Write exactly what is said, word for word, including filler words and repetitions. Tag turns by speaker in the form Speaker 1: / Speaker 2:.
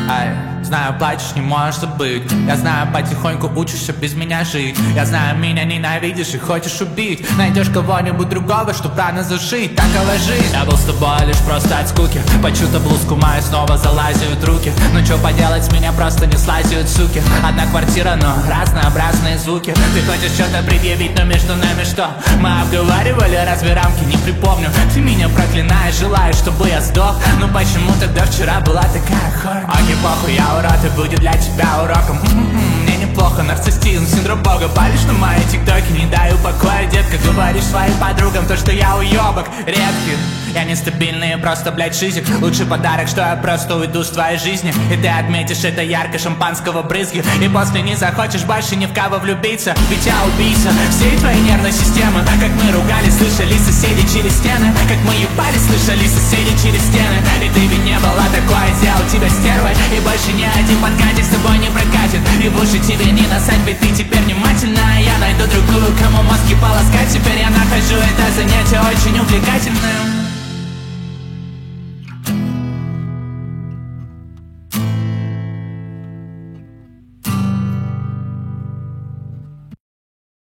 Speaker 1: Ай, знаю, плачешь, не можешь забыть. Я знаю, потихоньку учишься без меня жить. Я знаю, меня ненавидишь и хочешь убить. Найдешь кого-нибудь другого, чтоб рано зашить. Такова жизнь. Я был с тобой лишь просто от скуки. По чью-то блузку мою снова залазят руки. Ну чё поделать, с меня просто не слазят суки. Одна квартира, но разнообразные звуки. Ты хочешь что-то предъявить, но между нами что? Мы обговаривали, разве рамки не припомню. Ты меня проклинаешь, желаешь, чтобы я сдох. Ну почему тогда вчера была такая хорь? Окей, похуй, я урод, и будет для тебя уроком. М-м-м, мне неплохо, нарциссизм, синдром бога. Палишь на мои тиктоки, не даю покоя, детка. Говоришь своим подругам то, что я уёбок редкий. Я нестабильный, просто, блядь, шизик. Лучший подарок, что я просто уйду с твоей жизни. И ты отметишь это ярко шампанского брызги. И после не захочешь больше ни в кого влюбиться. Ведь я убийца всей твоей нервной системы. Как мы ругались, слышали соседи через стены. Как мы ебались, слышали соседи через стены. И ты ведь не была такой, сделал тебя стервой. И больше ни один подкатик с тобой не прокатит. И в уши тебе не насать, ведь ты теперь внимательна. Я найду другую, кому мозги полоскать. Теперь я нахожу это занятие очень увлекательным.